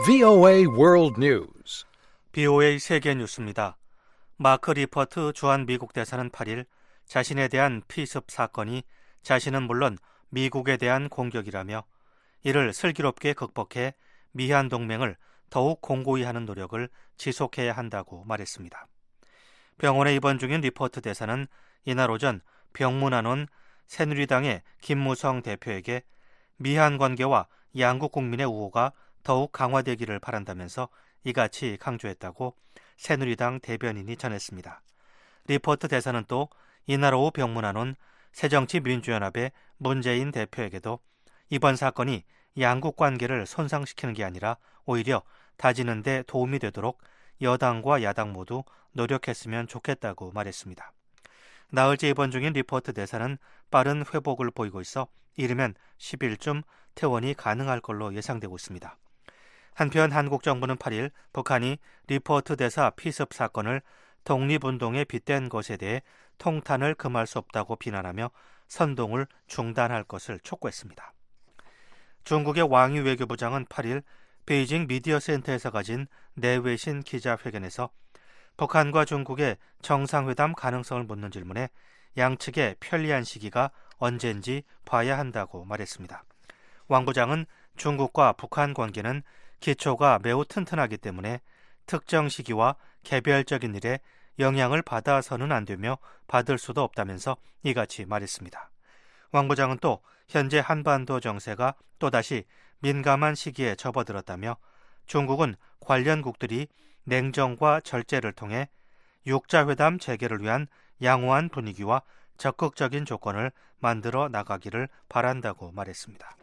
VOA World News. BOA 세계 뉴스입니다. 마크 리퍼트 주한 미국 대사는 8일 자신에 대한 피습 사건이 자신은 물론 미국에 대한 공격이라며 이를 슬기롭게 극복해 미한 동맹을 더욱 공고히 하는 노력을 지속해야 한다고 말했습니다. 병원에 입원 중인 리퍼트 대사는 이날 오전 병문안 온 새누리당의 김무성 대표에게 미한 관계와 양국 국민의 우호가 더욱 강화되기를 바란다면서 이같이 강조했다고 새누리당 대변인이 전했습니다. 리퍼트 대사는 또 이날 오후 병문안 온 새정치민주연합의 문재인 대표에게도 이번 사건이 양국 관계를 손상시키는 게 아니라 오히려 다지는 데 도움이 되도록 여당과 야당 모두 노력했으면 좋겠다고 말했습니다. 나흘째 입원 중인 리퍼트 대사는 빠른 회복을 보이고 있어 이르면 10일쯤 퇴원이 가능할 걸로 예상되고 있습니다. 한편 한국 정부는 8일 북한이 리퍼트 대사 피습 사건을 독립운동에 빗댄 것에 대해 통탄을 금할 수 없다고 비난하며 선동을 중단할 것을 촉구했습니다. 중국의 왕이 외교부장은 8일 베이징 미디어센터에서 가진 내외신 기자회견에서 북한과 중국의 정상회담 가능성을 묻는 질문에 양측의 편리한 시기가 언제인지 봐야 한다고 말했습니다. 왕 부장은 중국과 북한 관계는 기초가 매우 튼튼하기 때문에 특정 시기와 개별적인 일에 영향을 받아서는 안 되며 받을 수도 없다면서 이같이 말했습니다. 왕 부장은 또 현재 한반도 정세가 또다시 민감한 시기에 접어들었다며 중국은 관련국들이 냉정과 절제를 통해 육자회담 재개를 위한 양호한 분위기와 적극적인 조건을 만들어 나가기를 바란다고 말했습니다.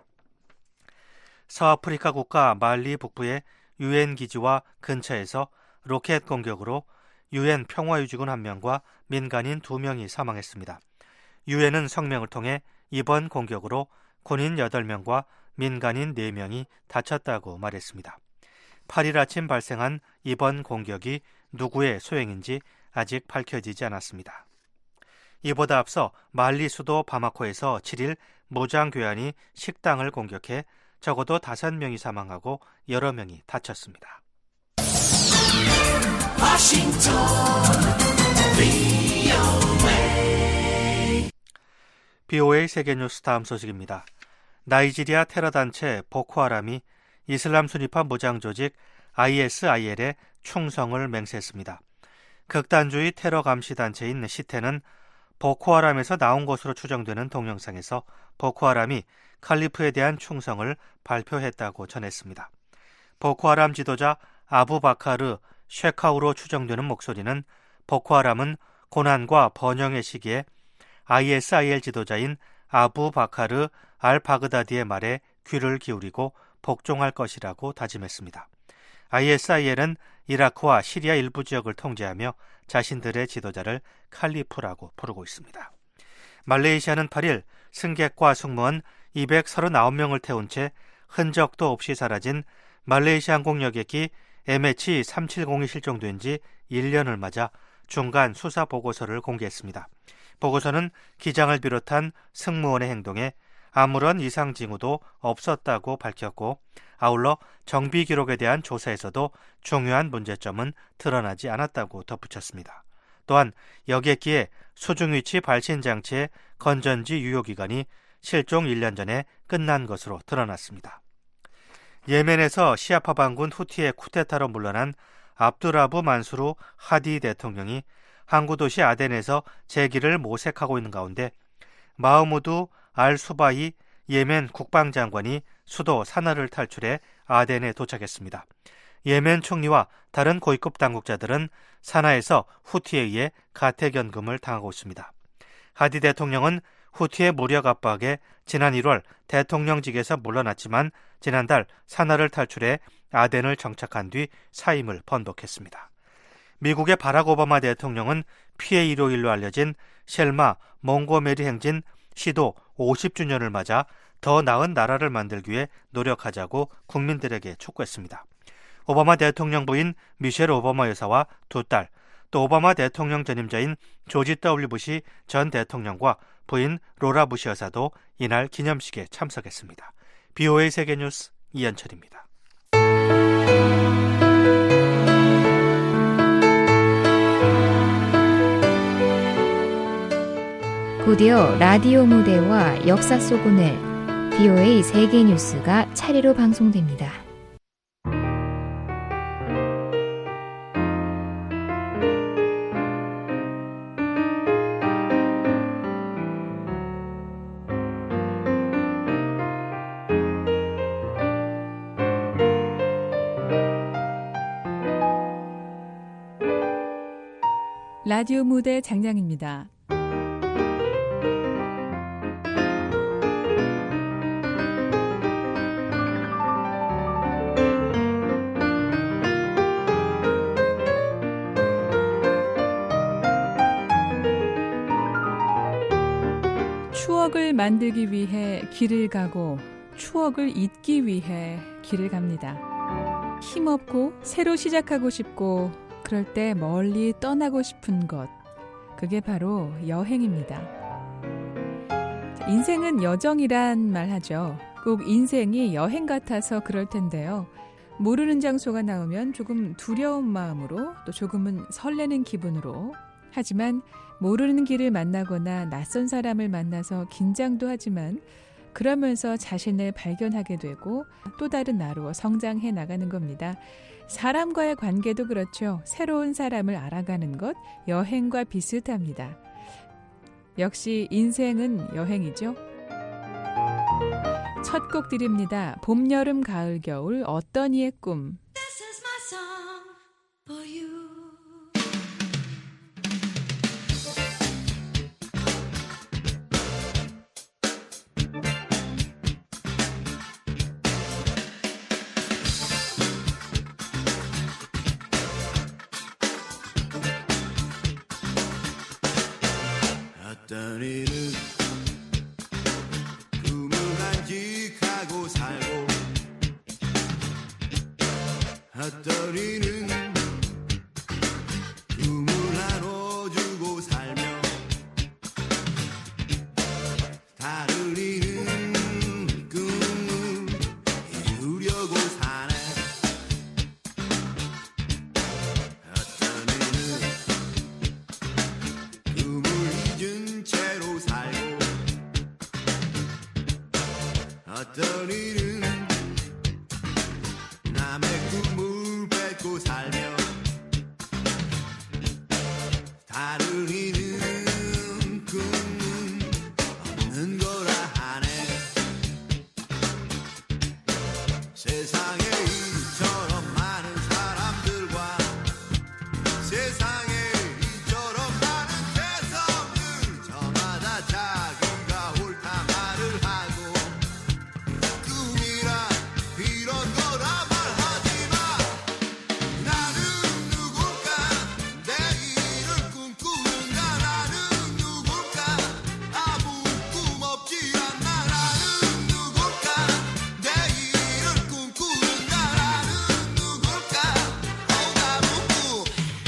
서아프리카 국가 말리 북부의 유엔 기지와 근처에서 로켓 공격으로 유엔 평화유지군 1명과 민간인 2명이 사망했습니다. 유엔은 성명을 통해 이번 공격으로 군인 8명과 민간인 4명이 다쳤다고 말했습니다. 8일 아침 발생한 이번 공격이 누구의 소행인지 아직 밝혀지지 않았습니다. 이보다 앞서 말리 수도 바마코에서 7일 무장괴한이 식당을 공격해 적어도 5명이 사망하고 여러 명이 다쳤습니다. BOA 세계뉴스 다음 소식입니다. 나이지리아 테러단체 보코하람이 이슬람 순위파 무장조직 ISIL에 충성을 맹세했습니다. 극단주의 테러 감시 단체인 시테는 보코하람에서 나온 것으로 추정되는 동영상에서 보코하람이 칼리프에 대한 충성을 발표했다고 전했습니다. 보코하람 지도자 아부바카르 쉐카우로 추정되는 목소리는 보코하람은 고난과 번영의 시기에 ISIL 지도자인 아부바카르 알바그다디의 말에 귀를 기울이고 복종할 것이라고 다짐했습니다. ISIL은 이라크와 시리아 일부 지역을 통제하며 자신들의 지도자를 칼리프라고 부르고 있습니다. 말레이시아는 8일 승객과 승무원 239명을 태운 채 흔적도 없이 사라진 말레이시아 항공여객기 MH370이 실종된 지 1년을 맞아 중간 수사 보고서를 공개했습니다. 보고서는 기장을 비롯한 승무원의 행동에 아무런 이상 징후도 없었다고 밝혔고 아울러 정비 기록에 대한 조사에서도 중요한 문제점은 드러나지 않았다고 덧붙였습니다. 또한 여객기의 수중위치 발신 장치의 건전지 유효기간이 실종 1년 전에 끝난 것으로 드러났습니다. 예멘에서 시아파 반군 후티의 쿠데타로 물러난 압두라부 만수르 하디 대통령이 항구 도시 아덴에서 재기를 모색하고 있는 가운데 마흐무드 알-수바이 예멘 국방장관이 수도 사나를 탈출해 아덴에 도착했습니다. 예멘 총리와 다른 고위급 당국자들은 사나에서 후티에 의해 가택연금을 당하고 있습니다. 하디 대통령은 후티의 무력 압박에 지난 1월 대통령직에서 물러났지만 지난달 사나를 탈출해 아덴을 정착한 뒤 사임을 번복했습니다. 미국의 바락 오바마 대통령은 피해 일요일로 알려진 셸마 몽고메리 행진 시도 50주년을 맞아 더 나은 나라를 만들기 위해 노력하자고 국민들에게 촉구했습니다. 오바마 대통령 부인 미셸 오바마 여사와 2딸, 또 오바마 대통령 전임자인 조지 W. 부시 전 대통령과 부인 로라 부시 여사도 이날 기념식에 참석했습니다. BOA 세계뉴스 이현철입니다. 곧이어 라디오 무대와 역사 속 오늘 VOA 세계 뉴스가 차례로 방송됩니다. 라디오 무대 장량입니다. 추억을 만들기 위해 길을 가고 추억을 잊기 위해 길을 갑니다. 힘없고 새로 시작하고 싶고 그럴 때 멀리 떠나고 싶은 것, 그게 바로 여행입니다. 인생은 여정이란 말 하죠. 꼭 인생이 여행 같아서 그럴 텐데요. 모르는 장소가 나오면 조금 두려운 마음으로 또 조금은 설레는 기분으로, 하지만 모르는 길을 만나거나 낯선 사람을 만나서 긴장도 하지만 그러면서 자신을 발견하게 되고 또 다른 나로 성장해 나가는 겁니다. 사람과의 관계도 그렇죠. 새로운 사람을 알아가는 것, 여행과 비슷합니다. 역시 인생은 여행이죠. 첫 곡 드립니다. 봄, 여름, 가을, 겨울 어떤 이의 꿈. This is my song for you. 어떤 이는 꿈을 간직하고 살고 어떤 이는 꿈을 나눠주고 살며 다른 이는 꿈을 이루려고 사네. 어떤 이는 꿈을 잊은 채로 살고 어떤 이는 남의 꿈을 뺏고 살며 다른 이는 꿈은 없는 거라 하네. 세상에 이처럼 많은 사람들과 세상에 이처럼 많은 개성들, 저마다 자기가 옳다 말을 하고 꿈이란 이런 거라 말하지마. 나는 누굴까 내일을 꿈꾸는가. 나는 누굴까 아무 꿈 없지 않나. 나는 누굴까 내일을 꿈꾸는가. 나는 누굴까 아무 꿈.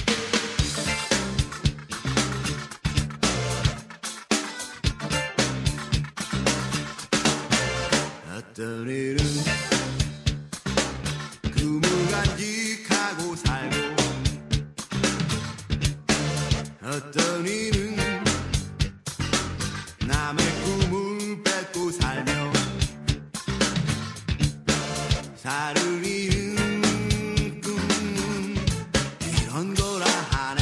어떤 일은 꿈을 간직하고 살고 어떤 이는 남의 꿈을 뺏고 살며 다른 이는 꿈은 이런 거라 하네.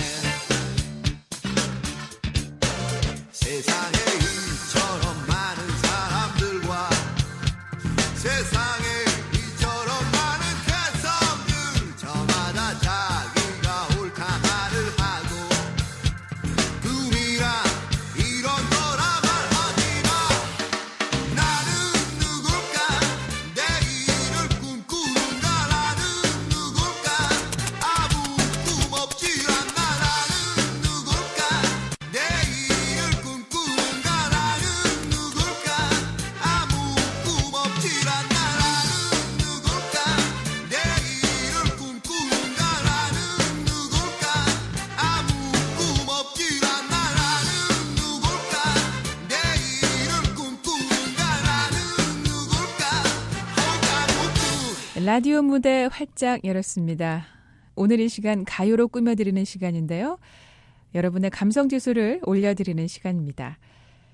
세상에 이처럼 많은 사람들과 세상에 이처럼 많은 개성들, 저마다 자기가 옳다 말을 하고 꿈이란 이런 거라 말하지마. 나는 누굴까 내일을 꿈꾸는가. 나는 누굴까 아무 꿈 없지 않나. 나는 누굴까 내일을 꿈꾸는가. 나는 누굴까 아무 꿈 없지 않나. 나는 누굴까 내일을 꿈꾸는가. 나는 누굴까 아무 꿈 없지 않나. 나는 누굴까 내일을 꿈꾸는가. 나는 누굴까 아무 꿈. 라디오 무대 활짝 열었습니다. 오늘 이 시간 가요로 꾸며드리는 시간인데요. 여러분의 감성지수를 올려드리는 시간입니다.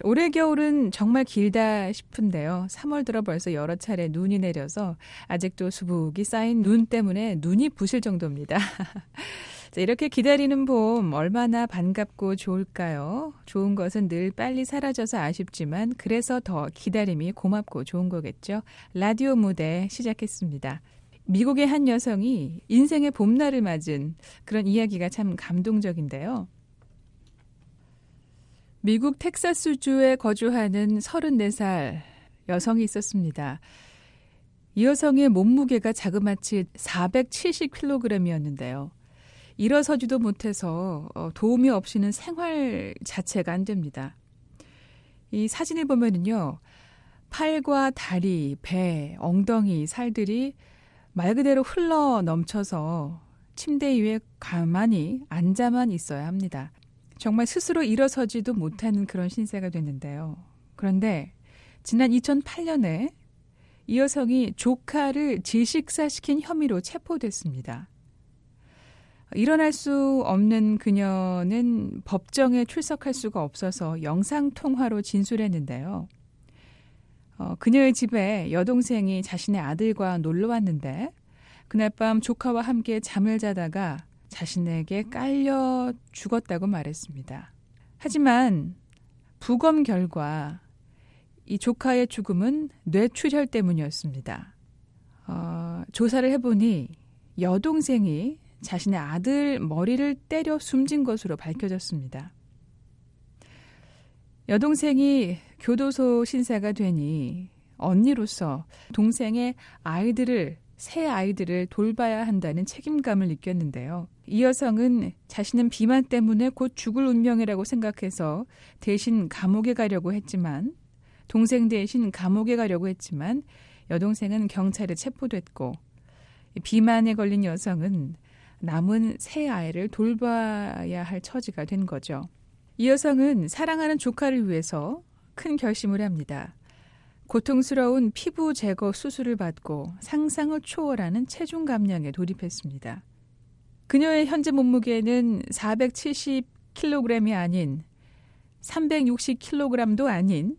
올해 겨울은 정말 길다 싶은데요. 3월 들어 벌써 여러 차례 눈이 내려서 아직도 수북이 쌓인 눈 때문에 눈이 부실 정도입니다. 자, 이렇게 기다리는 봄 얼마나 반갑고 좋을까요? 좋은 것은 늘 빨리 사라져서 아쉽지만 그래서 더 기다림이 고맙고 좋은 거겠죠. 라디오 무대 시작했습니다. 미국의 한 여성이 인생의 봄날을 맞은 그런 이야기가 참 감동적인데요. 미국 텍사스주에 거주하는 34살 여성이 있었습니다. 이 여성의 몸무게가 자그마치 470kg이었는데요. 일어서지도 못해서 도움이 없이는 생활 자체가 안 됩니다. 이 사진을 보면은요, 팔과 다리, 배, 엉덩이, 살들이 말 그대로 흘러 넘쳐서 침대 위에 가만히 앉아만 있어야 합니다. 정말 스스로 일어서지도 못하는 그런 신세가 됐는데요. 그런데 지난 2008년에 이 여성이 조카를 질식사시킨 혐의로 체포됐습니다. 일어날 수 없는 그녀는 법정에 출석할 수가 없어서 영상통화로 진술했는데요. 그녀의 집에 여동생이 자신의 아들과 놀러 왔는데 그날 밤 조카와 함께 잠을 자다가 자신에게 깔려 죽었다고 말했습니다. 하지만 부검 결과 이 조카의 죽음은 뇌출혈 때문이었습니다. 조사를 해보니 여동생이 자신의 아들 머리를 때려 숨진 것으로 밝혀졌습니다. 여동생이 교도소 신세가 되니 언니로서 동생의 새 아이들을 돌봐야 한다는 책임감을 느꼈는데요. 이 여성은 자신은 비만 때문에 곧 죽을 운명이라고 생각해서 대신 감옥에 가려고 했지만 동생 대신 감옥에 가려고 했지만 여동생은 경찰에 체포됐고 비만에 걸린 여성은 남은 새 아이를 돌봐야 할 처지가 된 거죠. 이 여성은 사랑하는 조카를 위해서 큰 결심을 합니다. 고통스러운 피부 제거 수술을 받고 상상을 초월하는 체중 감량에 돌입했습니다. 그녀의 현재 몸무게는 470kg이 아닌 360kg도 아닌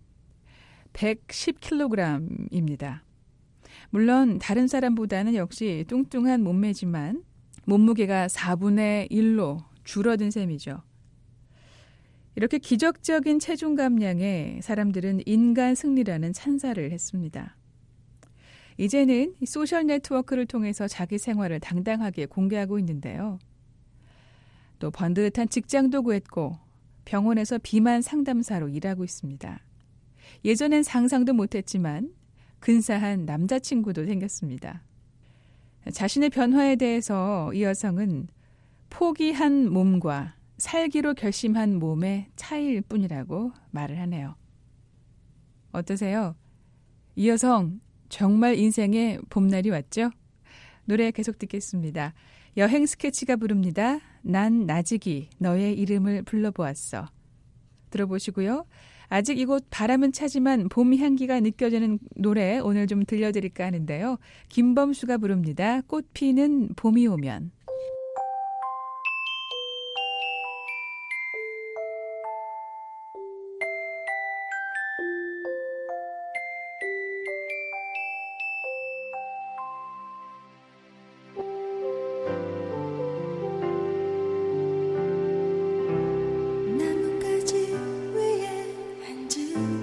110kg입니다. 물론 다른 사람보다는 역시 뚱뚱한 몸매지만 몸무게가 4분의 1로 줄어든 셈이죠. 이렇게 기적적인 체중 감량에 사람들은 인간 승리라는 찬사를 했습니다. 이제는 소셜 네트워크를 통해서 자기 생활을 당당하게 공개하고 있는데요. 또 번듯한 직장도 구했고 병원에서 비만 상담사로 일하고 있습니다. 예전엔 상상도 못했지만 근사한 남자친구도 생겼습니다. 자신의 변화에 대해서 이 여성은 포기한 몸과 살기로 결심한 몸의 차이일 뿐이라고 말을 하네요. 어떠세요? 이 여성 정말 인생의 봄날이 왔죠? 노래 계속 듣겠습니다. 여행 스케치가 부릅니다. 난 나직이 너의 이름을 불러보았어. 들어보시고요. 아직 이곳 바람은 차지만 봄 향기가 느껴지는 노래 오늘 좀 들려드릴까 하는데요. 김범수가 부릅니다. 꽃 피는 봄이 오면. 나뭇가지 위에 앉은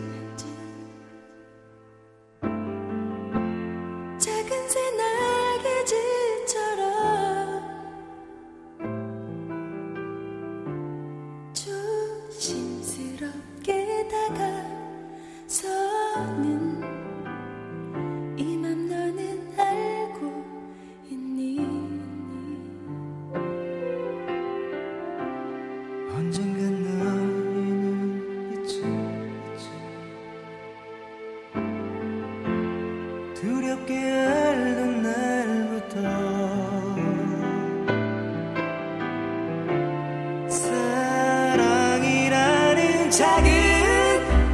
작은 새 날개짓처럼 조심스럽게 다가서는 이 맘 너는 알고 있니? 언젠간 너희는 있지 두렵게 알던 날부터 사랑이라는 작은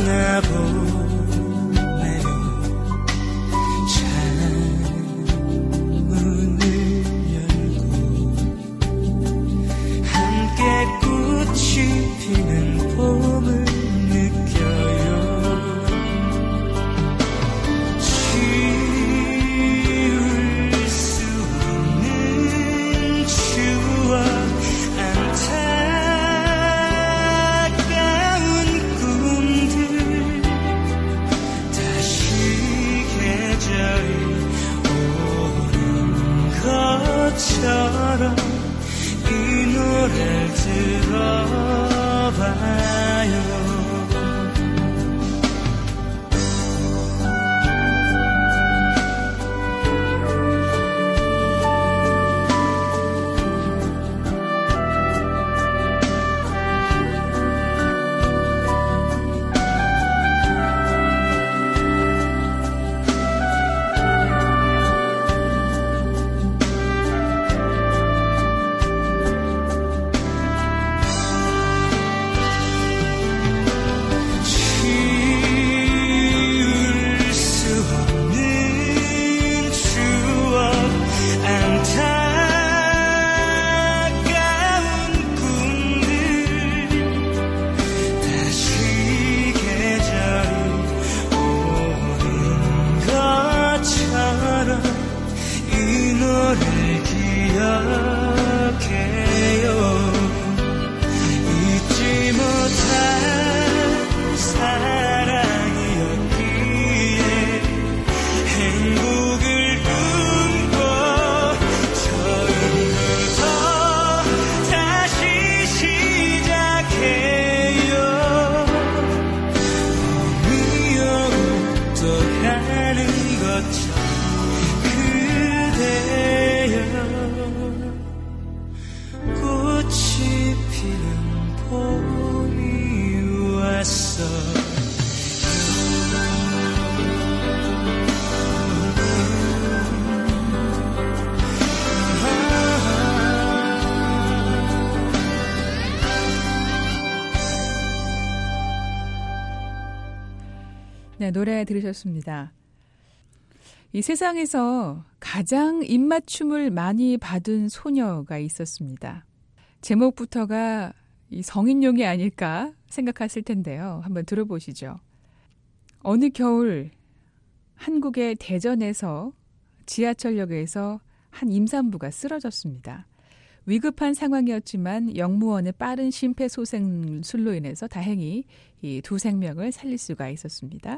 떠나보내는 창문을 열고 함께 꽃이 피는 봄을 느껴요. 지울 수 없는 추억 안타까운 꿈들 다시 계절이 오는 것처럼 이 노래를 들어봐요. 네, 노래 들으셨습니다. 이 세상에서 가장 입맞춤을 많이 받은 소녀가 있었습니다. 제목부터가 이 성인용이 아닐까 생각하실 텐데요. 한번 들어보시죠. 어느 겨울 한국의 대전에서 지하철역에서 한 임산부가 쓰러졌습니다. 위급한 상황이었지만 영무원의 빠른 심폐소생술로 인해서 다행히 이 두 생명을 살릴 수가 있었습니다.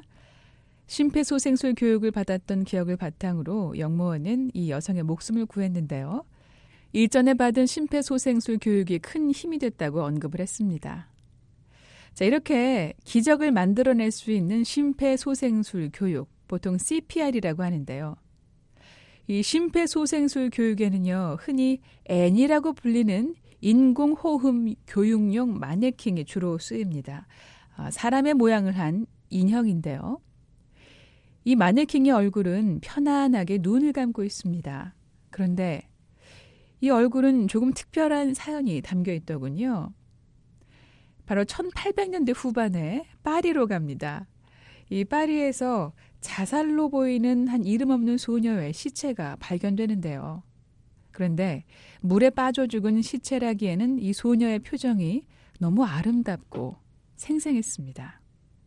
심폐소생술 교육을 받았던 기억을 바탕으로 영무원은 이 여성의 목숨을 구했는데요. 일전에 받은 심폐소생술 교육이 큰 힘이 됐다고 언급을 했습니다. 자, 이렇게 기적을 만들어낼 수 있는 심폐소생술 교육, 보통 CPR이라고 하는데요. 이 심폐소생술 교육에는요, 흔히 N이라고 불리는 인공호흡 교육용 마네킹이 주로 쓰입니다. 사람의 모양을 한 인형인데요. 이 마네킹의 얼굴은 편안하게 눈을 감고 있습니다. 그런데 이 얼굴은 조금 특별한 사연이 담겨 있더군요. 바로 1800년대 후반에 파리로 갑니다. 이 파리에서 자살로 보이는 한 이름 없는 소녀의 시체가 발견되는데요. 그런데 물에 빠져 죽은 시체라기에는 이 소녀의 표정이 너무 아름답고 생생했습니다.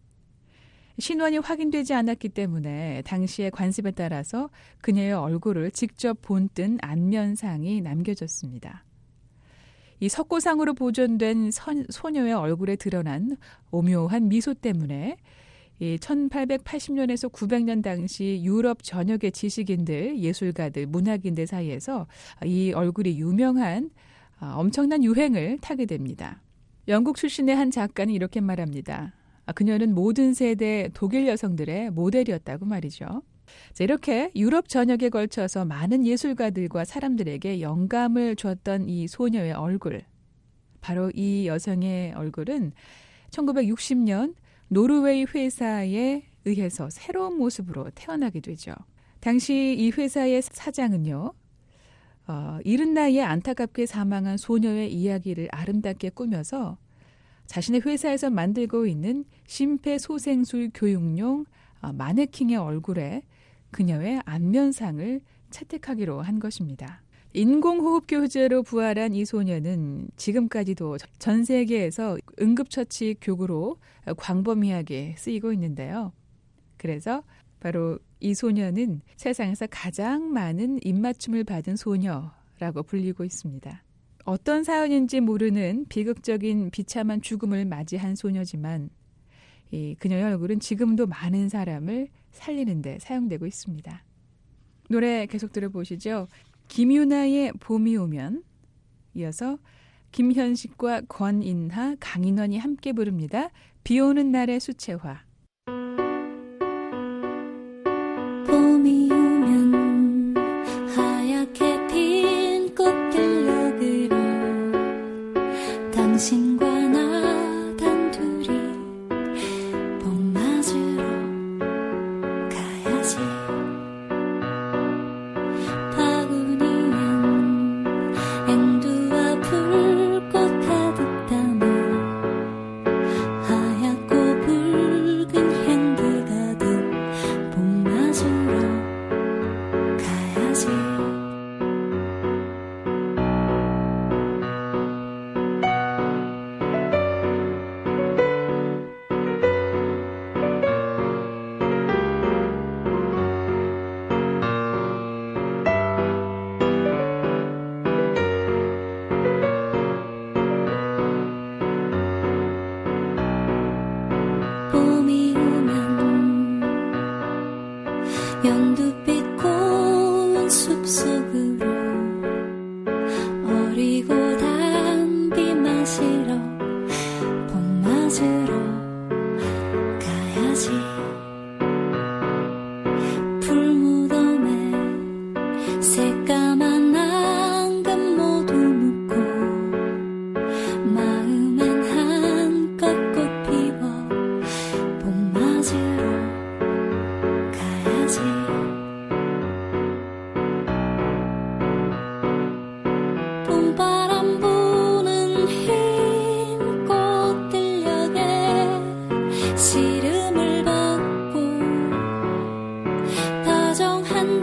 신원이 확인되지 않았기 때문에 당시의 관습에 따라서 그녀의 얼굴을 직접 본뜬 안면상이 남겨졌습니다. 이 석고상으로 보존된 소녀의 얼굴에 드러난 오묘한 미소 때문에 이 1880년에서 900년 당시 유럽 전역의 지식인들, 예술가들, 문학인들 사이에서 이 얼굴이 유명한 엄청난 유행을 타게 됩니다. 영국 출신의 한 작가는 이렇게 말합니다. 그녀는 모든 세대 독일 여성들의 모델이었다고 말이죠. 자, 이렇게 유럽 전역에 걸쳐서 많은 예술가들과 사람들에게 영감을 줬던 이 소녀의 얼굴. 바로 이 여성의 얼굴은 1960년 노르웨이 회사에 의해서 새로운 모습으로 태어나게 되죠. 당시 이 회사의 사장은요. 이른 나이에 안타깝게 사망한 소녀의 이야기를 아름답게 꾸며서 자신의 회사에서 만들고 있는 심폐소생술 교육용 마네킹의 얼굴에 그녀의 안면상을 채택하기로 한 것입니다. 인공호흡교제로 부활한 이 소녀는 지금까지도 전 세계에서 응급처치 교구로 광범위하게 쓰이고 있는데요. 그래서 바로 이 소녀는 세상에서 가장 많은 입맞춤을 받은 소녀라고 불리고 있습니다. 어떤 사연인지 모르는 비극적인 비참한 죽음을 맞이한 소녀지만 그녀의 얼굴은 지금도 많은 사람을 살리는 데 사용되고 있습니다. 노래 계속 들어보시죠. 김유나의 봄이 오면, 이어서 김현식과 권인하, 강인원이 함께 부릅니다. 비 오는 날의 수채화. 봄이 오면 하얗게 핀 꽃길역으로 당신과 나 단둘이 봄 맞으러 가야지. 연두빛 고운 숲속으로 어리고 단비 마시러 봄 맞으러 가야지. 풀무덤에 새까만 앙금 모두 묻고 마음엔 한껏 꽃 피워 봄 맞으러 가야지. 봄바람 부는 흰 꽃들녘에 시름을 벗고 다정한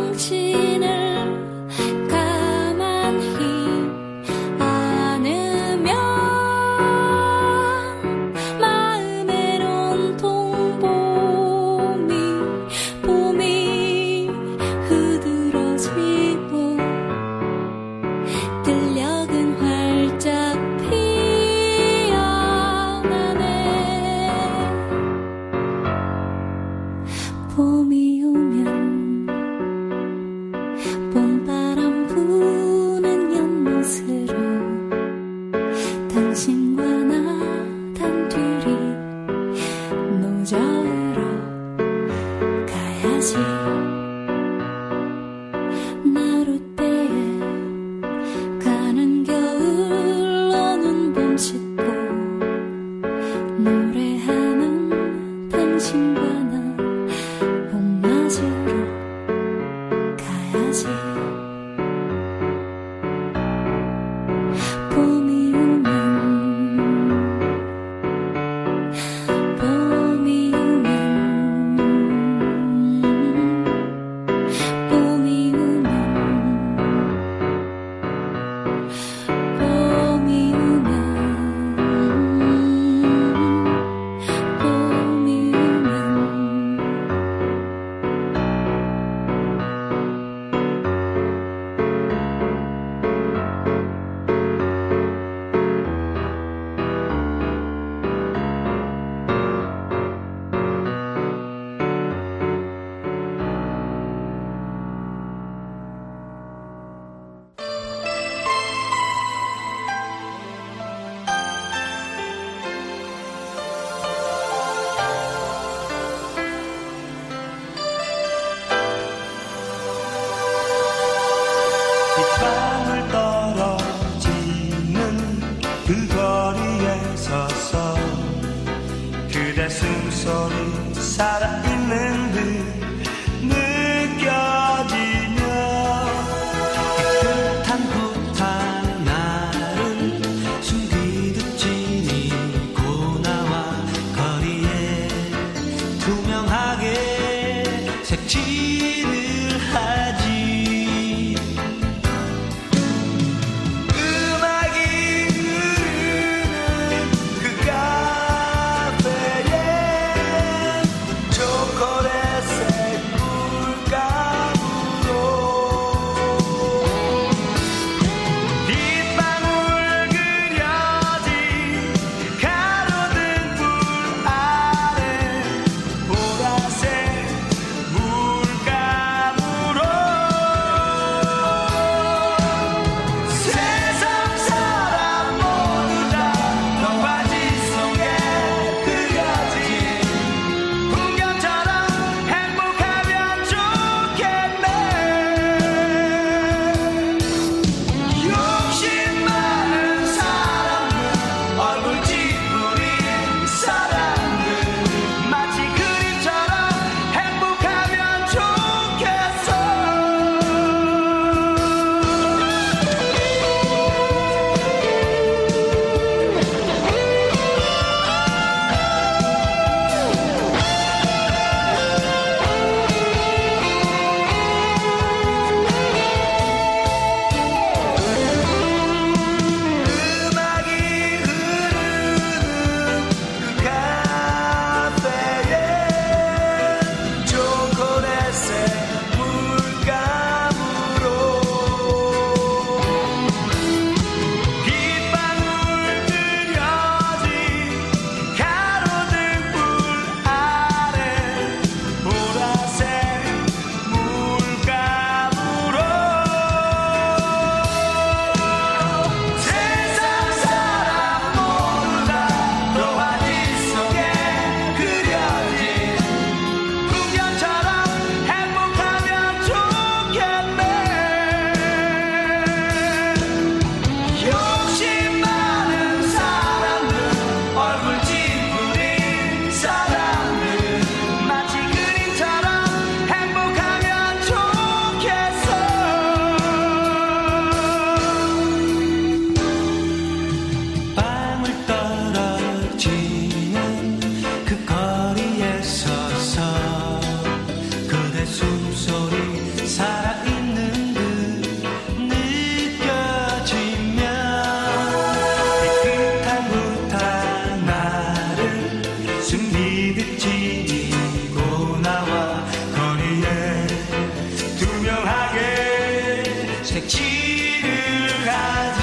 당신을 가만히 안으면 마음에 온통 봄이 흐드러지고 들녘은 활짝 피어나네. 봄이 오면 봄바람 부는 연못으로 당신과 나 단둘이 노저으러 가야지. 나룻배에 가는 겨울 오는 봄 씻고 노래하는 당신과 나 봄 맞으러 가야지. 봄이 오면 봄이 오면 봄이 오면 봄이 오면 봄이 빗방울 떨어지는 그 거리에 서서 그대 숨소리 살아있는 듯 느껴지며 깨끗한 부탄 날은 숨기듯 지니 색칠을 하지. 음악이 흐르는 그 카페에 초콜릿색 물감으로 빗방울 그려진 가로등 불 아래 보라색 물감으로 세상 사람 모두 다 동화지 속에 그려진 풍경처럼 행복하면 좋겠네. 욕심 많은 사람들, 얼굴 찌푸린 사람들, 마치 그림처럼 행복하면 좋겠어. 음악이 흐르는 그 카페에 초콜릿색 물감으로 빗방울 그려진 가로등 불 아래 보라색 물감으로 세상 사람 모두 다 동화지 속에 그려진 풍경처럼 행복하면 좋겠네. 욕심 많은 사람들, 얼굴 찌푸린 사람들, 마치 그림처럼 행복하면 좋겠어. 방울 떨어지는 그 거리에 서서 그대 숨소리 살아있는 듯 느껴지면 깨끗한 부탁 나를 숨기듯 지니고 나와 거리에 투명하게 색칠을 하지.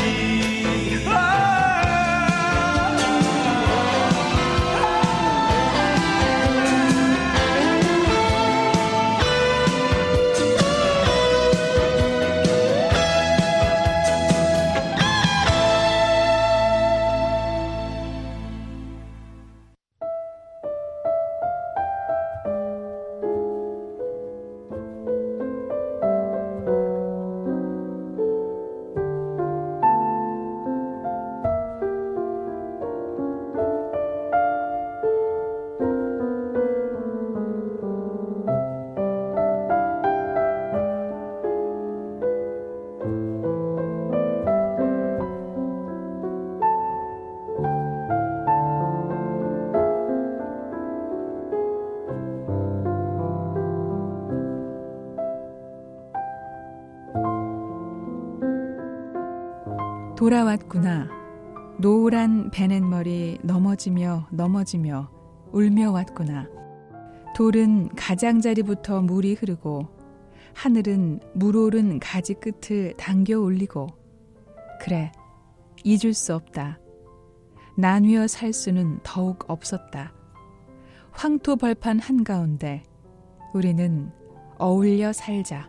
돌아왔구나. 노란 베넷머리 넘어지며 넘어지며 울며 왔구나. 돌은 가장자리부터 물이 흐르고 하늘은 물오른 가지 끝을 당겨 올리고 그래, 잊을 수 없다. 나뉘어 살 수는 더욱 없었다. 황토 벌판 한가운데 우리는 어울려 살자.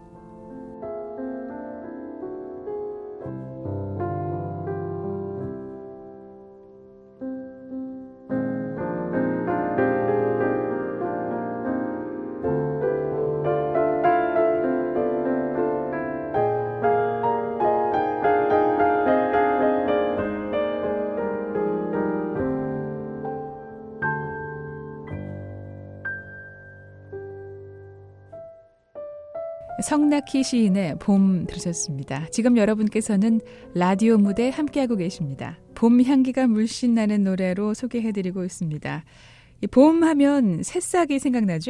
성낙희 시인의 봄 들으셨습니다. 지금 여러분께서는 라디오 무대 함께하고 계십니다. 봄 향기가 물씬 나는 노래로 소개해드리고 있습니다. 봄 하면 새싹이 생각나죠?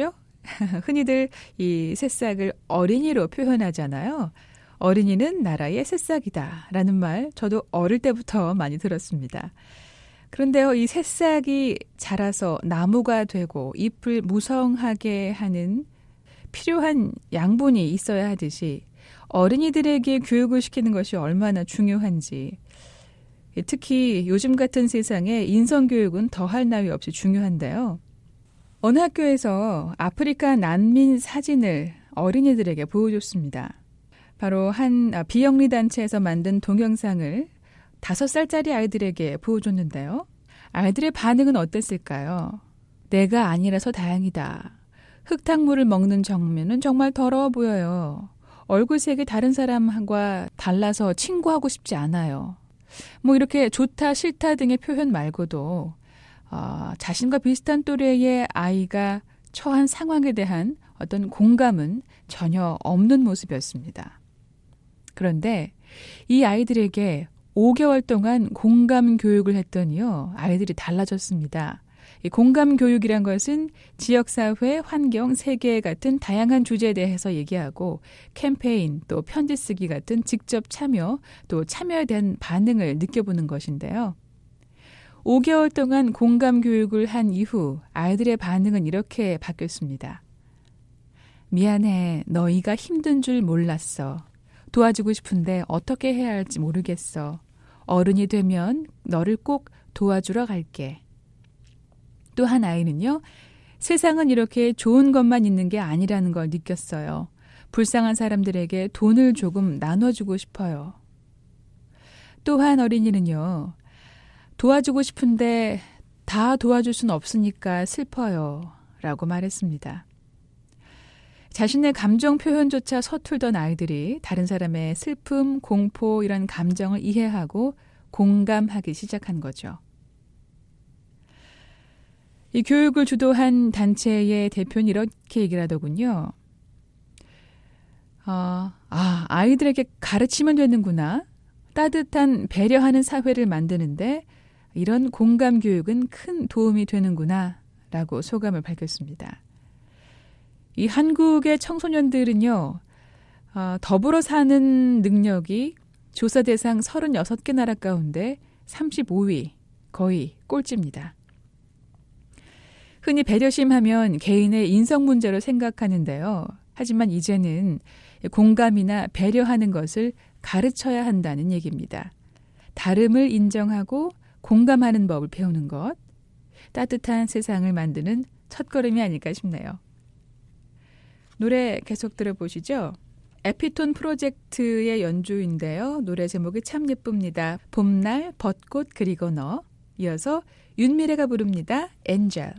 흔히들 이 새싹을 어린이로 표현하잖아요. 어린이는 나라의 새싹이다 라는 말 저도 어릴 때부터 많이 들었습니다. 그런데요, 이 새싹이 자라서 나무가 되고 잎을 무성하게 하는 필요한 양분이 있어야 하듯이 어린이들에게 교육을 시키는 것이 얼마나 중요한지, 특히 요즘 같은 세상에 인성교육은 더할 나위 없이 중요한데요. 어느 학교에서 아프리카 난민 사진을 어린이들에게 보여줬습니다. 바로 한 비영리 단체에서 만든 동영상을 5살짜리 아이들에게 보여줬는데요. 아이들의 반응은 어땠을까요? 내가 아니라서 다행이다. 흙탕물을 먹는 장면은 정말 더러워 보여요. 얼굴색이 다른 사람과 달라서 친구하고 싶지 않아요. 뭐 이렇게 좋다 싫다 등의 표현 말고도 자신과 비슷한 또래의 아이가 처한 상황에 대한 어떤 공감은 전혀 없는 모습이었습니다. 그런데 이 아이들에게 5개월 동안 공감 교육을 했더니요, 아이들이 달라졌습니다. 이 공감 교육이란 것은 지역사회, 환경, 세계 같은 다양한 주제에 대해서 얘기하고 캠페인, 또 편지 쓰기 같은 직접 참여, 또 참여에 대한 반응을 느껴보는 것인데요. 5개월 동안 공감 교육을 한 이후 아이들의 반응은 이렇게 바뀌었습니다. 미안해, 너희가 힘든 줄 몰랐어. 도와주고 싶은데 어떻게 해야 할지 모르겠어. 어른이 되면 너를 꼭 도와주러 갈게. 또 한 아이는요, 세상은 이렇게 좋은 것만 있는 게 아니라는 걸 느꼈어요. 불쌍한 사람들에게 돈을 조금 나눠주고 싶어요. 또 한 어린이는요, 도와주고 싶은데 다 도와줄 순 없으니까 슬퍼요. 라고 말했습니다. 자신의 감정 표현조차 서툴던 아이들이 다른 사람의 슬픔, 공포 이런 감정을 이해하고 공감하기 시작한 거죠. 이 교육을 주도한 단체의 대표는 이렇게 얘기를 하더군요. 아이들에게 가르치면 되는구나. 따뜻한 배려하는 사회를 만드는데 이런 공감 교육은 큰 도움이 되는구나 라고 소감을 밝혔습니다. 이 한국의 청소년들은요, 더불어 사는 능력이 조사 대상 36개 나라 가운데 35위, 거의 꼴찌입니다. 흔히 배려심 하면 개인의 인성 문제로 생각하는데요. 하지만 이제는 공감이나 배려하는 것을 가르쳐야 한다는 얘기입니다. 다름을 인정하고 공감하는 법을 배우는 것, 따뜻한 세상을 만드는 첫걸음이 아닐까 싶네요. 노래 계속 들어보시죠. 에피톤 프로젝트의 연주인데요. 노래 제목이 참 예쁩니다. 봄날, 벚꽃 그리고 너. 이어서 윤미래가 부릅니다. 엔젤.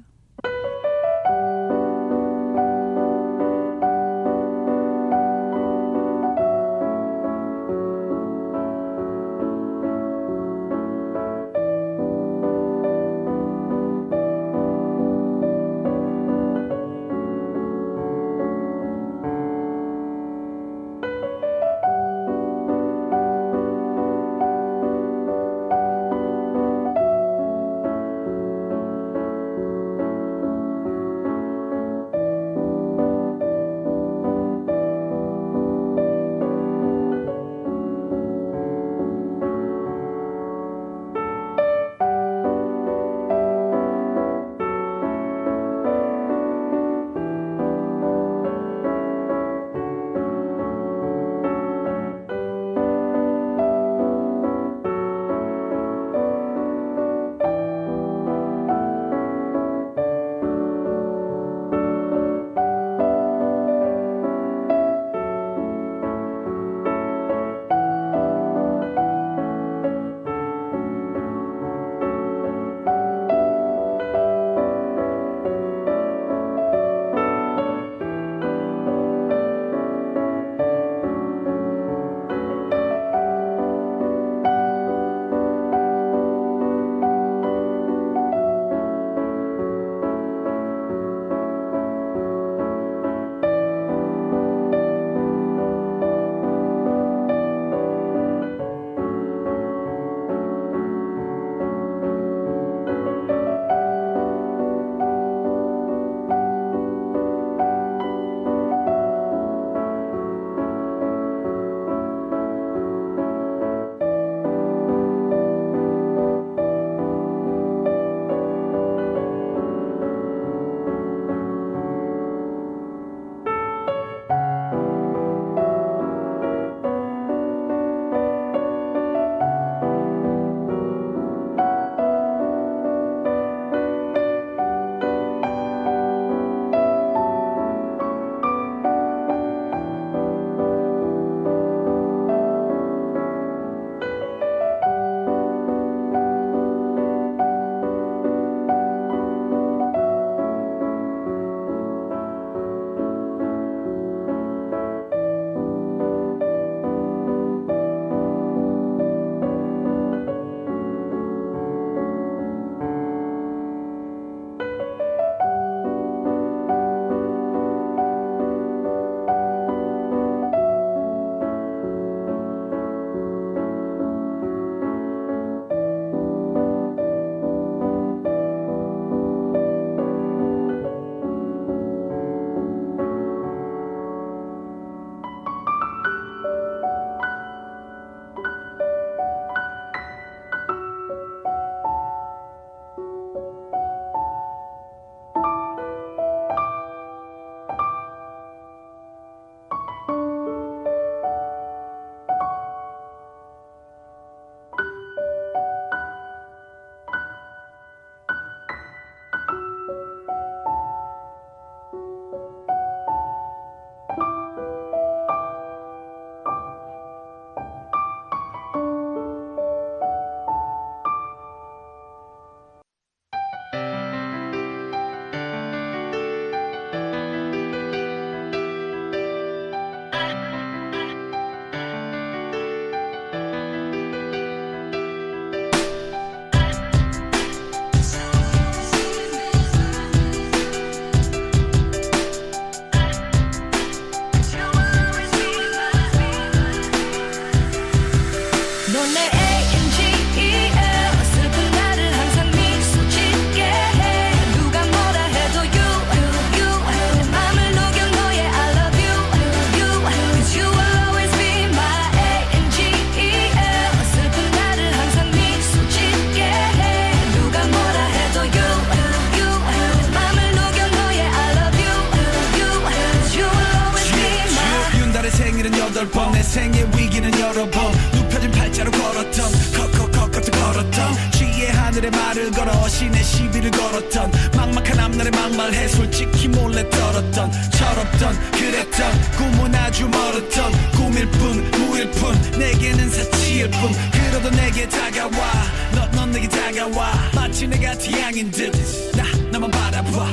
그날의 막말해 솔직히 몰래 떨었던 철없던 그랬던 꿈은 아주 멀었던 꿈일 뿐 무일 뿐 내게는 사치일 뿐 그래도 내게 다가와 넌 내게 다가와 마치 내가 태양인 듯 나만 바라봐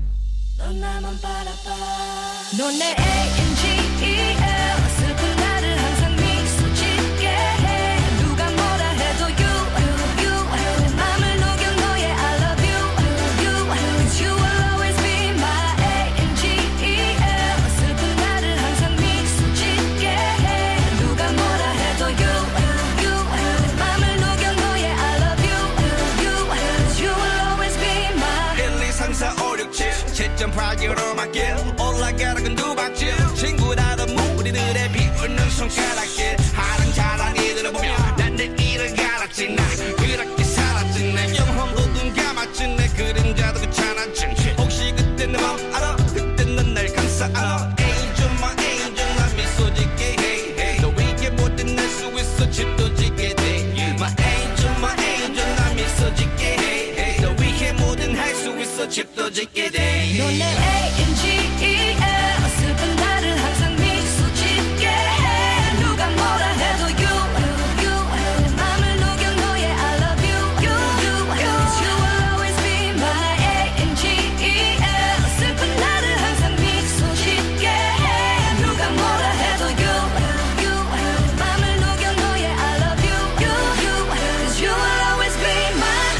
넌 나만 바라봐 넌 내 A-N-G-E-L 슬픈 나를 항상 미소 짓게 해 누가 뭐라 해도 you 내 맘을 녹여 너의 I love you 'Cause you will always be my A-N-G-E-L 슬픈 나를 항상 미소 짓게 해 누가 뭐라 해도 you 내 맘을 녹여 너의 I love you 'Cause you will always be my 1, 2, 3, 4, 5, 6, 7 7.8기로 맞길 올라가락은 두 바퀴 친구라던 무리들의 비웃는 손가락길 하랑자랑 이들을 보며 난 내 일을 갈았지 나 그렇게 살았지 내 영혼도 눈 감았지 내 그림자도 귀찮았지 혹시 그때 내 맘 알아 그때 넌 날 감싸 안아 Angel my angel 나 미소 짓게 해 너 위에 모든 날 수 있어 집도 짓게 돼 My angel my angel 나 미소 짓게 해 너 위에 모든 할 수 있어 집도 짓게 돼 넌 내 A-N-G-E-L 슬픈 나를 항상 미소 짓게 해 누가 뭐라 해도 you 내 맘을 녹여 너의 I love you 'Cause you will always be my A-N-G-E-L 슬픈 나를 항상 미소 짓게 해 누가 뭐라 해도 you 내 맘을 녹여 너의 I love you 'Cause you will always be my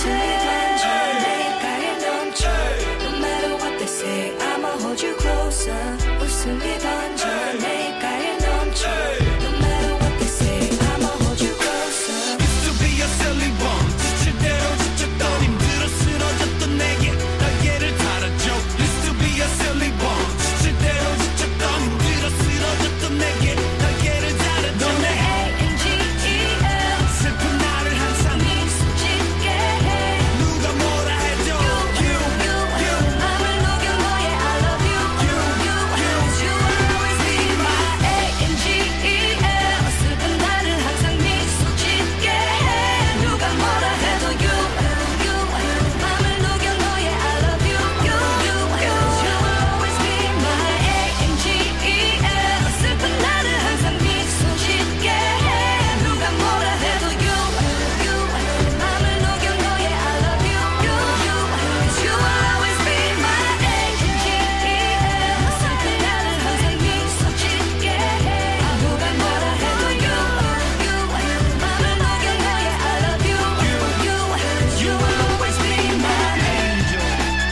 angel 내가에 넘쳐 No matter what they say I'ma hold you closer 웃음이 번져 내가에 넘쳐 No matter what they say I'ma hold you closer Used to be a silly one 지칠 대로 지쳤던 힘들어 쓰러졌던 내게 날개를 달아줘 Used to be a silly one 지칠 대로 지쳤던 힘들어 쓰러졌던 내게 날개를 달아줘 넌 내 A-N-G-E-L 슬픈 나를 항상 미소 짓게 해 누가 뭐라 해도 You 맘을 녹여 너의 I love you 'Cause you will always be my A-N-G-E-L 슬픈 나를 항상 미소 짓게 해 누가 뭐라 해도 you 맘을 녹여 너의 I love you 'Cause you will always be my A-N-G-E-L 슬픈 나를 항상 미소 짓게 해 누가 뭐라 해도 you 맘을 녹여 너의 I love you 'Cause you will always be my A-N-G-E-L 슬픈 나를 항상 미소 짓게 해 누가 뭐라 해도 you 맘을 녹여 너의 I love you 'Cause you will always be my angel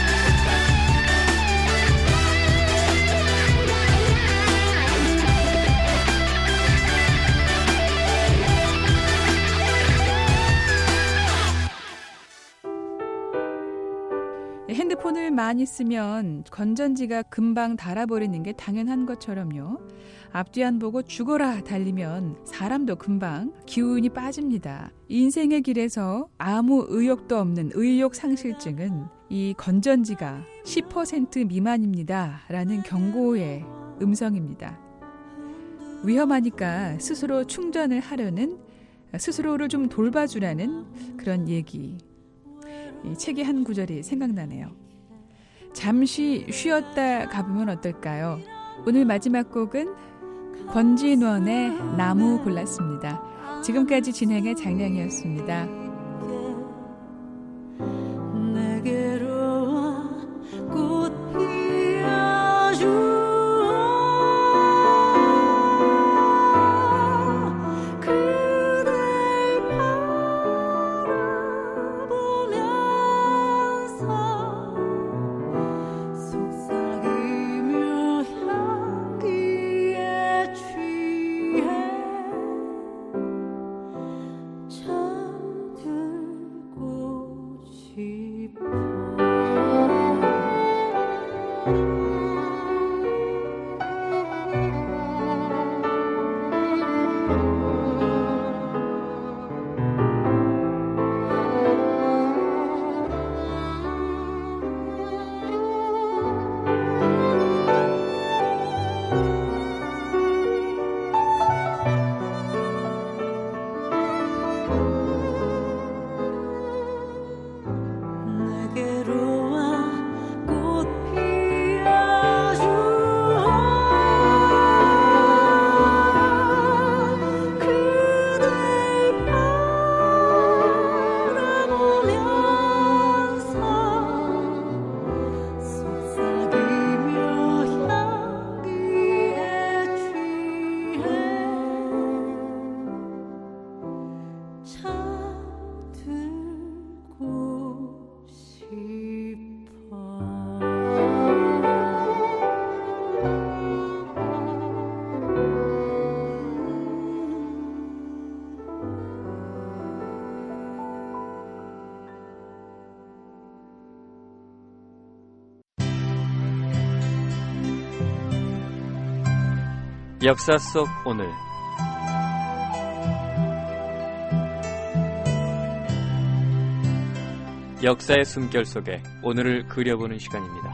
핸드폰을 많이 쓰면 건전지가 금방 닳아버리는 게 당연한 것처럼요. 앞뒤 안 보고 죽어라 달리면 사람도 금방 기운이 빠집니다. 인생의 길에서 아무 의욕도 없는 의욕 상실증은 이 건전지가 10% 미만입니다. 라는 경고의 음성입니다. 위험하니까 스스로 충전을 하려는, 스스로를 좀 돌봐주라는 그런 얘기. 이 책의 한 구절이 생각나네요. 잠시 쉬었다 가보면 어떨까요? 오늘 마지막 곡은 권진원의 나무 골랐습니다. 지금까지 진행의 장량이었습니다. 내게로 와 꽃 피워줘 역사 속 오늘. 역사의 숨결 속에 오늘을 그려보는 시간입니다.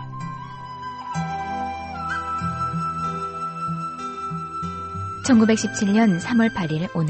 (1917년 3월 8일) 오늘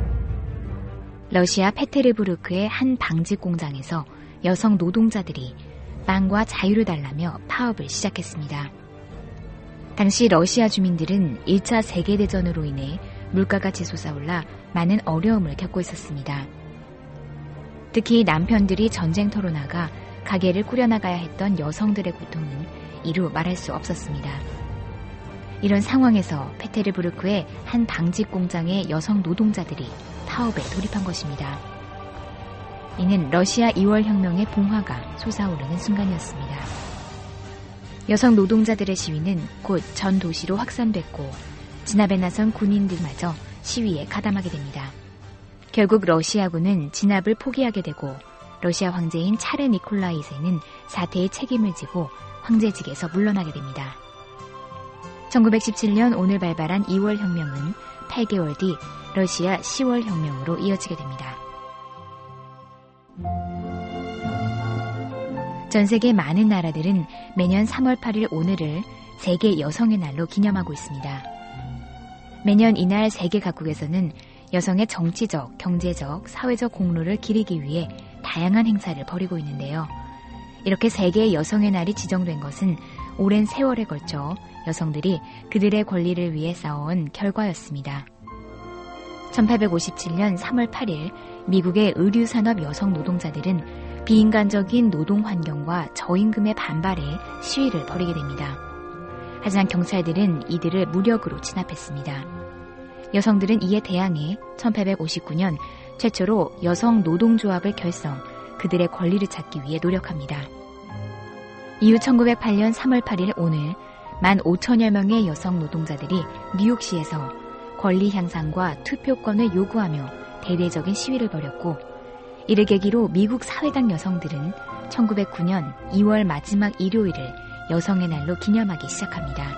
러시아 페테르부르크의 한 방직 공장에서 여성 노동자들이 빵과 자유를 달라며 파업을 시작했습니다. 당시 러시아 주민들은 1차 세계대전으로 인해 물가가 치솟아올라 많은 어려움을 겪고 있었습니다. 특히 남편들이 전쟁터로 나가 가게를 꾸려나가야 했던 여성들의 고통은 이루 말할 수 없었습니다. 이런 상황에서 페테르부르크의 한 방직 공장의 여성 노동자들이 파업에 돌입한 것입니다. 이는 러시아 2월 혁명의 봉화가 솟아오르는 순간이었습니다. 여성 노동자들의 시위는 곧 전 도시로 확산됐고 진압에 나선 군인들마저 시위에 가담하게 됩니다. 결국 러시아군은 진압을 포기하게 되고 러시아 황제인 차르 니콜라이 2세는 사태의 책임을 지고 황제직에서 물러나게 됩니다. 1917년 오늘 발발한 2월 혁명은 8개월 뒤 러시아 10월 혁명으로 이어지게 됩니다. 전 세계 많은 나라들은 매년 3월 8일 오늘을 세계 여성의 날로 기념하고 있습니다. 매년 이날 세계 각국에서는 여성의 정치적, 경제적, 사회적 공로를 기리기 위해 다양한 행사를 벌이고 있는데요. 이렇게 세계 여성의 날이 지정된 것은 오랜 세월에 걸쳐 여성들이 그들의 권리를 위해 싸워온 결과였습니다. 1857년 3월 8일 미국의 의류산업 여성 노동자들은 비인간적인 노동 환경과 저임금에 반발해 시위를 벌이게 됩니다. 하지만 경찰들은 이들을 무력으로 진압했습니다. 여성들은 이에 대항해 1859년 최초로 여성 노동조합을 결성, 그들의 권리를 찾기 위해 노력합니다. 이후 1908년 3월 8일 오늘 15,000여 명의 여성 노동자들이 뉴욕시에서 권리 향상과 투표권을 요구하며 대대적인 시위를 벌였고, 이를 계기로 미국 사회당 여성들은 1909년 2월 마지막 일요일을 여성의 날로 기념하기 시작합니다.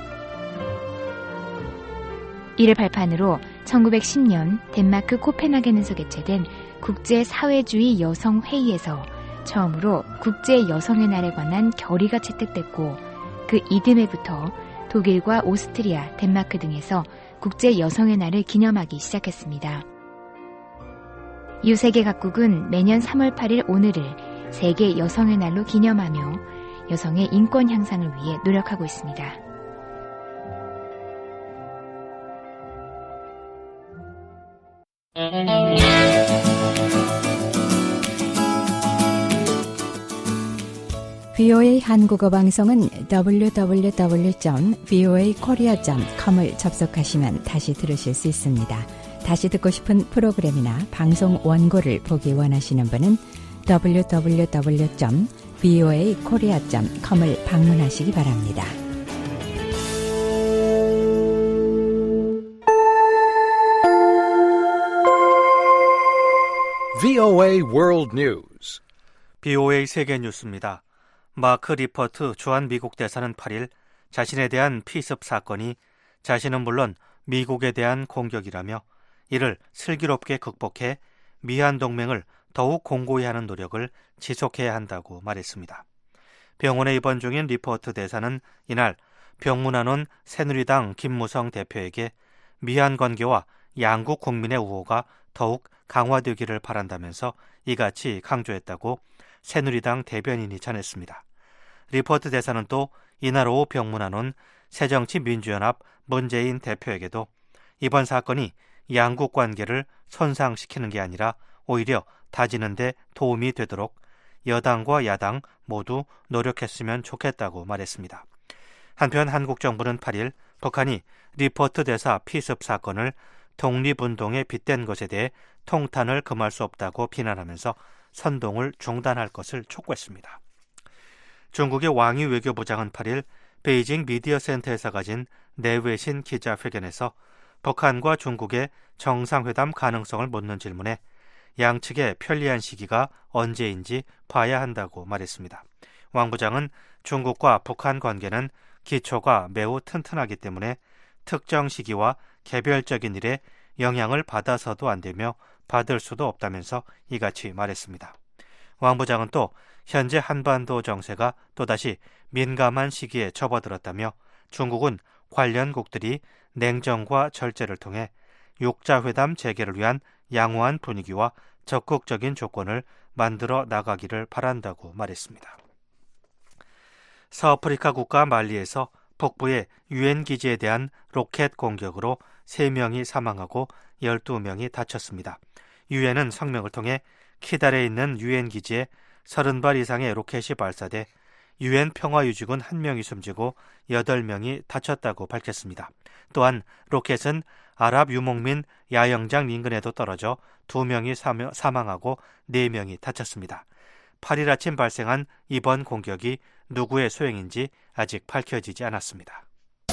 이를 발판으로 1910년 덴마크 코펜하겐에서 개최된 국제사회주의 여성회의에서 처음으로 국제여성의 날에 관한 결의가 채택됐고, 그 이듬해부터 독일과 오스트리아, 덴마크 등에서 국제여성의 날을 기념하기 시작했습니다. 이후 세계 각국은 매년 3월 8일 오늘을 세계 여성의 날로 기념하며 여성의 인권 향상을 위해 노력하고 있습니다. VOA 한국어 방송은 www.voakorea.com을 접속하시면 다시 들으실 수 있습니다. 다시 듣고 싶은 프로그램이나 방송 원고를 보기 원하시는 분은 www.voakorea.com을 방문하시기 바랍니다. VOA World News. BOA 세계 뉴스입니다. 마크 리퍼트 주한 미국 대사는 8일 자신에 대한 피습 사건이 자신은 물론 미국에 대한 공격이라며 이를 슬기롭게 극복해 미한 동맹을 더욱 공고히 하는 노력을 지속해야 한다고 말했습니다. 병원에 입원 중인 리퍼트 대사는 이날 병문안 온 새누리당 김무성 대표에게 미한 관계와 양국 국민의 우호가 더욱 강화되기를 바란다면서 이같이 강조했다고 새누리당 대변인이 전했습니다. 리퍼트 대사는 또 이날 오후 병문안 온 새정치민주연합 문재인 대표에게도 이번 사건이 양국 관계를 손상시키는 게 아니라 오히려 다지는 데 도움이 되도록 여당과 야당 모두 노력했으면 좋겠다고 말했습니다. 한편 한국 정부는 8일 북한이 리퍼트 대사 피습 사건을 독립운동에 빗댄 것에 대해 통탄을 금할 수 없다고 비난하면서 선동을 중단할 것을 촉구했습니다. 중국의 왕이 외교부장은 8일 베이징 미디어센터에서 가진 내외신 기자회견에서 북한과 중국의 정상회담 가능성을 묻는 질문에 양측의 편리한 시기가 언제인지 봐야 한다고 말했습니다. 왕 부장은 중국과 북한 관계는 기초가 매우 튼튼하기 때문에 특정 시기와 개별적인 일에 영향을 받아서도 안 되며 받을 수도 없다면서 이같이 말했습니다. 왕 부장은 또 현재 한반도 정세가 또다시 민감한 시기에 접어들었다며 중국은 관련국들이 냉정과 절제를 통해 육자회담 재개를 위한 양호한 분위기와 적극적인 조건을 만들어 나가기를 바란다고 말했습니다. 서아프리카 국가 말리에서 북부의 유엔 기지에 대한 로켓 공격으로 3명이 사망하고 12명이 다쳤습니다. 유엔은 성명을 통해 키달에 있는 유엔 기지에 30발 이상의 로켓이 발사돼 유엔 평화유지군 1명이 숨지고 8명이 다쳤다고 밝혔습니다. 또한 로켓은 아랍 유목민 야영장 인근에도 떨어져 2명이 사망하고 4명이 다쳤습니다. 8일 아침 발생한 이번 공격이 누구의 소행인지 아직 밝혀지지 않았습니다.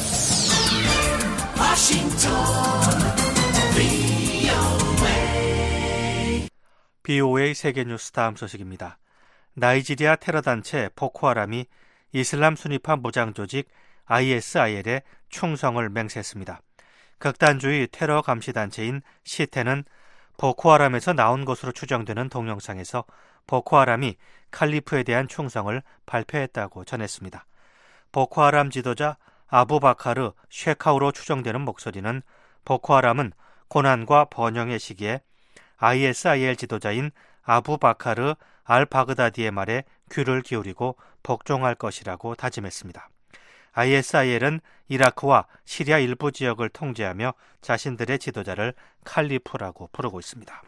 BOA 세계뉴스 다음 소식입니다. 나이지리아 테러단체 보코하람이 이슬람 순위파 무장조직 ISIL에 충성을 맹세했습니다. 극단주의 테러 감시단체인 시테는 보코하람에서 나온 것으로 추정되는 동영상에서 보코하람이 칼리프에 대한 충성을 발표했다고 전했습니다. 보코하람 지도자 아부바카르 쉐카우로 추정되는 목소리는 보코하람은 고난과 번영의 시기에 ISIL 지도자인 아부바카르 알바그다디의 말에 귀를 기울이고 복종할 것이라고 다짐했습니다. ISIL은 이라크와 시리아 일부 지역을 통제하며 자신들의 지도자를 칼리프라고 부르고 있습니다.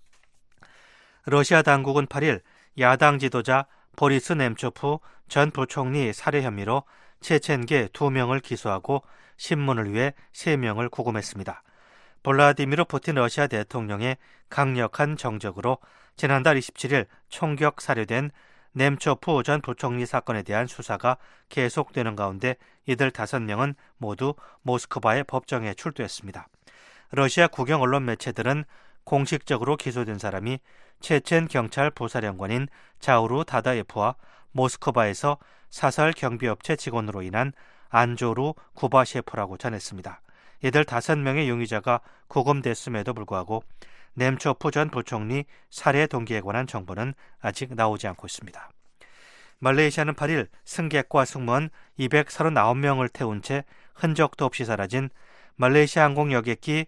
러시아 당국은 8일 야당 지도자 보리스 nem초프 전 부총리 살해 혐의로 체첸계 2명을 기소하고 신문을 위해 3명을 구금했습니다. 블라디미르 푸틴 러시아 대통령의 강력한 정적으로 지난달 27일 총격 살해된 nem초프 전 부총리 사건에 대한 수사가 계속되는 가운데 이들 5명은 모두 모스크바의 법정에 출두했습니다. 러시아 국영 언론 매체들은 공식적으로 기소된 사람이 체첸 경찰 부사령관인 자우루 다다예프와 모스크바에서 사설 경비업체 직원으로 인한 안조루 구바셰프라고 전했습니다. 이들 5명의 용의자가 구금됐음에도 불구하고 nem초프 전 부총리 살해 동기에 관한 정보는 아직 나오지 않고 있습니다. 말레이시아는 8일 승객과 승무원 239명을 태운 채 흔적도 없이 사라진 말레이시아 항공 여객기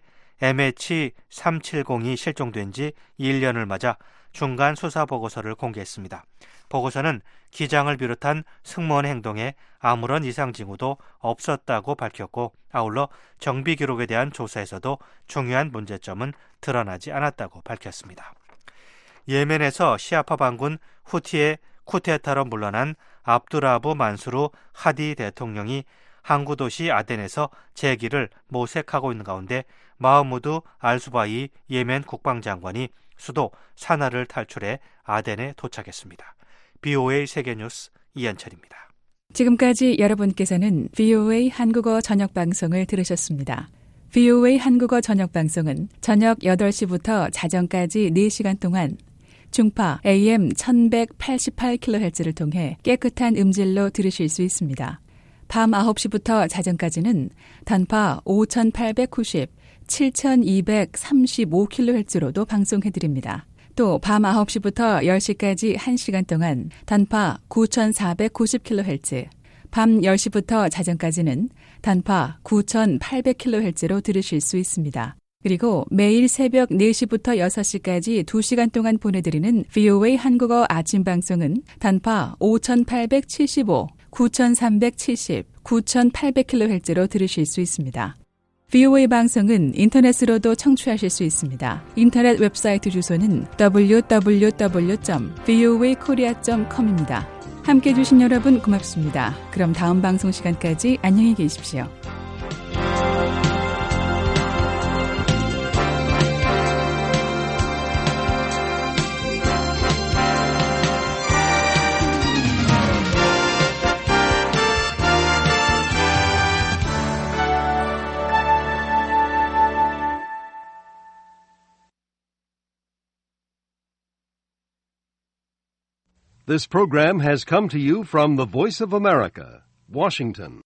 MH370이 실종된 지 1년을 맞아 중간 수사 보고서를 공개했습니다. 보고서는 기장을 비롯한 승무원의 행동에 아무런 이상 징후도 없었다고 밝혔고 아울러 정비 기록에 대한 조사에서도 중요한 문제점은 드러나지 않았다고 밝혔습니다. 예멘에서 시아파 반군 후티의 쿠데타로 물러난 압두라부 만수르 하디 대통령이 항구 도시 아덴에서 재기를 모색하고 있는 가운데 마흐무드 알수바이 예멘 국방장관이 수도 사나를 탈출해 아덴에 도착했습니다. BOA 세계뉴스 이현철입니다. 지금까지 여러분께서는 BOA 한국어 저녁방송을 들으셨습니다. BOA 한국어 저녁방송은 저녁 8시부터 자정까지 4시간 동안 중파 AM 1188kHz를 통해 깨끗한 음질로 들으실 수 있습니다. 밤 9시부터 자정까지는 단파 5890, 7235kHz로도 방송해드립니다. 또 밤 9시부터 10시까지 1시간 동안 단파 9490kHz, 밤 10시부터 자정까지는 단파 9800kHz로 들으실 수 있습니다. 그리고 매일 새벽 4시부터 6시까지 2시간 동안 보내드리는 VOA 한국어 아침 방송은 단파 5875, 9370, 9800kHz로 들으실 수 있습니다. VOA 방송은 인터넷으로도 청취하실 수 있습니다. 인터넷 웹사이트 주소는 www.voakorea.com입니다. 함께해 주신 여러분 고맙습니다. 그럼 다음 방송 시간까지 안녕히 계십시오. This program has come to you from the Voice of America, Washington.